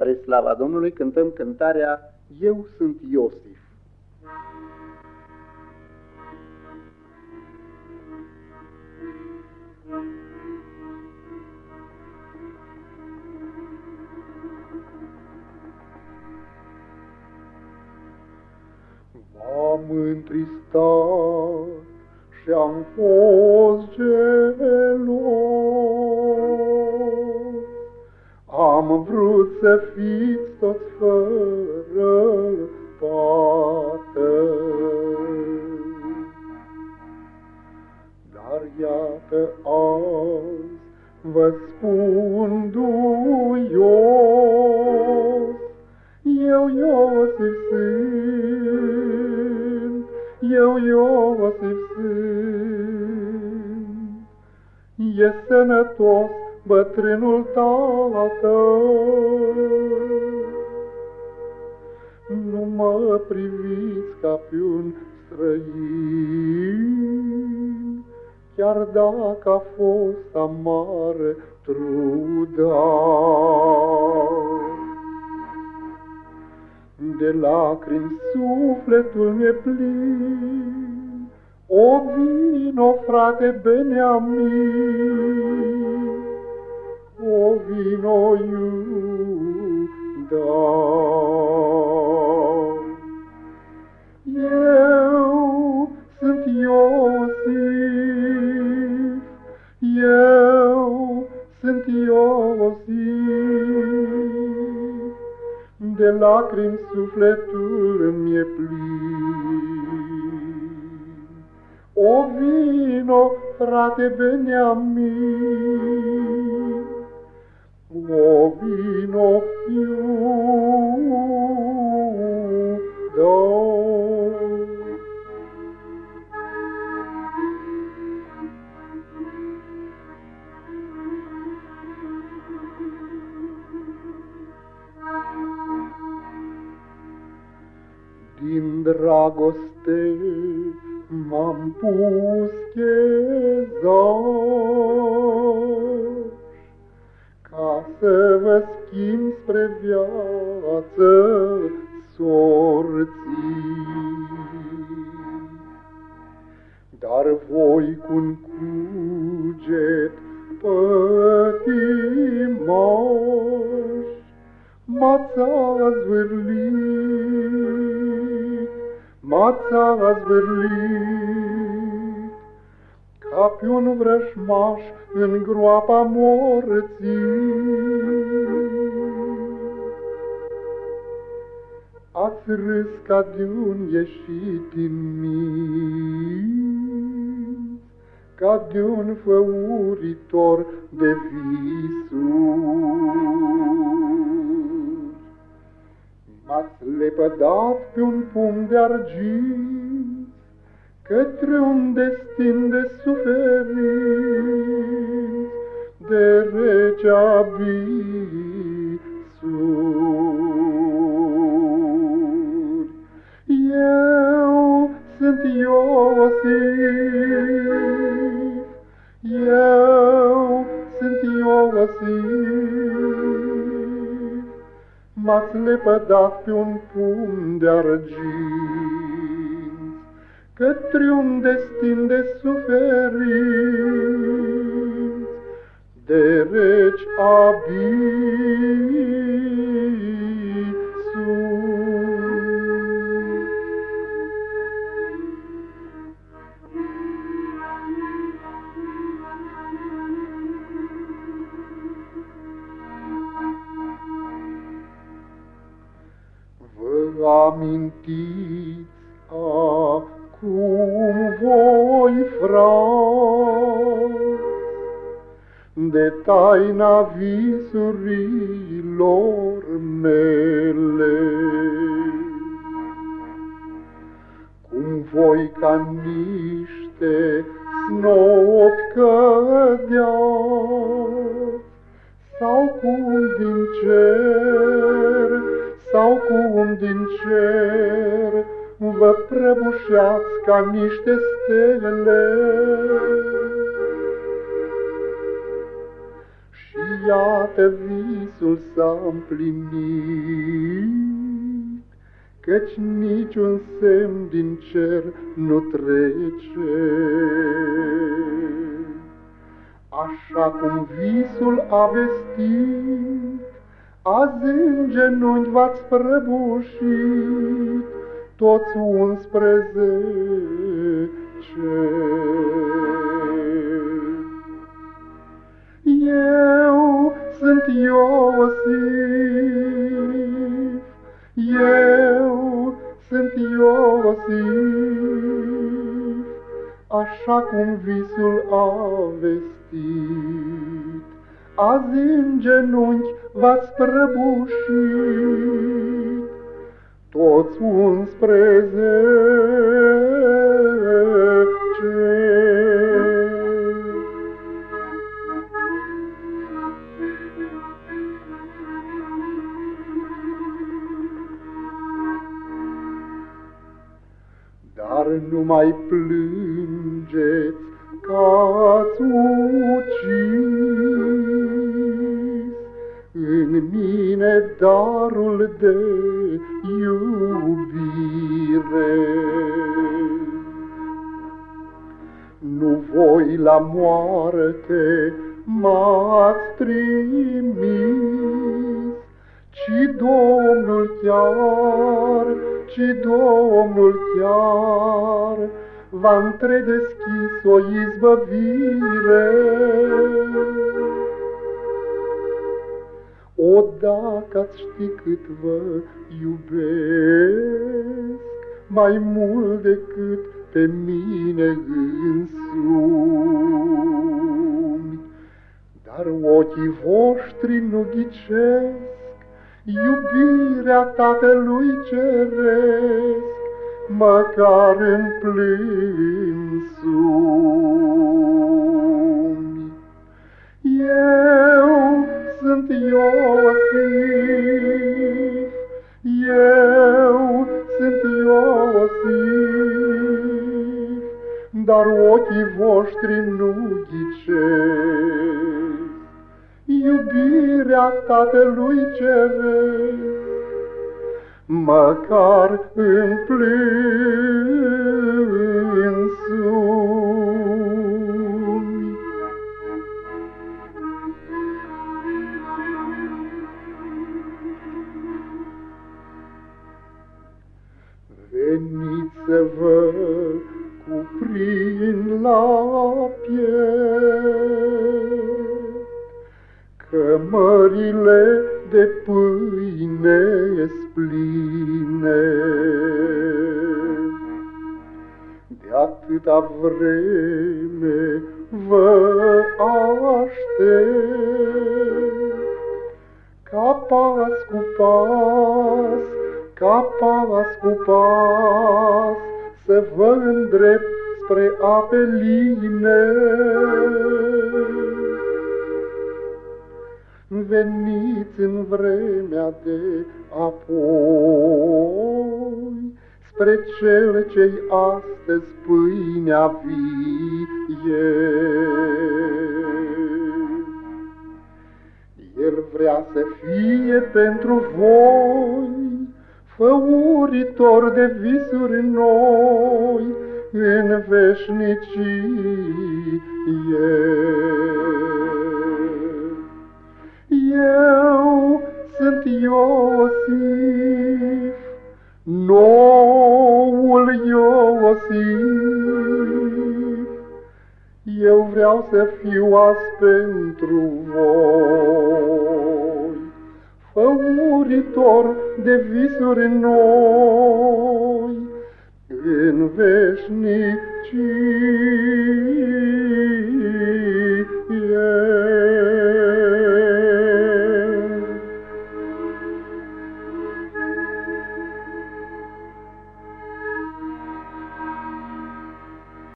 Spre slava Domnului cântăm cântarea Eu sunt Iosif. M-am întristat și-am fost gelos, am vrut să fiți toți fără pată. Dar iată azi vă spun duios, eu Iosif sunt, eu Iosif sunt. E sănătos bătrânul tată, nu mă priviți ca pe un străin, chiar dacă a fost amară truda. De lacrimi sufletul mi-e plin, o vino, frate Beniamin, o vino, Iuda. Eu sunt Iosif, eu sunt Iosif, de lacrimi sufletul mi-e plin. O vino, frate Beniamin, o vino, Iuda. Din dragoste m-am pus chezaș, ca să vă schimb spre viață sorții. Dar voi cu-n cuget pătimaș m-ați azvârlit, m-ați azvârlit, ca pe un vrăjmaș în groapa morții. Ați râs ca de-un ieșit din minți, ca de-un făuritor de visuri. M-ați lepădat pe un pumn de argint către un destin de suferinți, de rece abisuri. Eu sunt Iosif, eu sunt Iosif, m-ați lepădat pe un pumn de argint către un destin de suferinți, de reci abisuri. Vă amintiți acum voi, frați, de taina visurilor mele, cum voi ca niște snopi cădeați, sau cum din cer, sau cum din cer, vă prăbușeați ca niște stele. Și iată visul s-a împlinit, căci niciun semn din cer nu trece. Așa cum visul a vestit, azi în genunchi v-ați prăbușit, toți 11. Eu sunt Iosif, eu sunt Iosif, așa cum visul a vestit, azi în genunchi v-ați prăbușit, toți 11. Dar nu mai plângeți că-ați ucis în mine darul de iubire. Nu voi la moarte m-ați trimis, ci Domnul chiar v-a întredeschis o izbăvire. O, dacă-ați ști cât vă iubesc, mai mult decât pe mine însumi, dar ochii voștri nu ghicesc iubirea Tatălui Ceresc, măcar în plânsumi. Eu sunt Iosif, eu sunt Iosif, dar ochii voștri nu ghicesc iubirea Tatălui Ceresc, măcar în plânsumi. Veniți să vă cuprind la piept cămările de pâine pline. De atâta vreme vă aștept, ca pas cu pas, ca pas cu pas, să vă îndrept spre ape line. Veniți în vremea de apoi, spre cel ce-i astăzi pâinea vie. El vrea să fie pentru voi făuritor de visuri noi în veșnicie. Eu sunt Iosif, noul Iosif. Eu vreau să fiu azi pentru voi făuritor de visuri noi în veșnicie.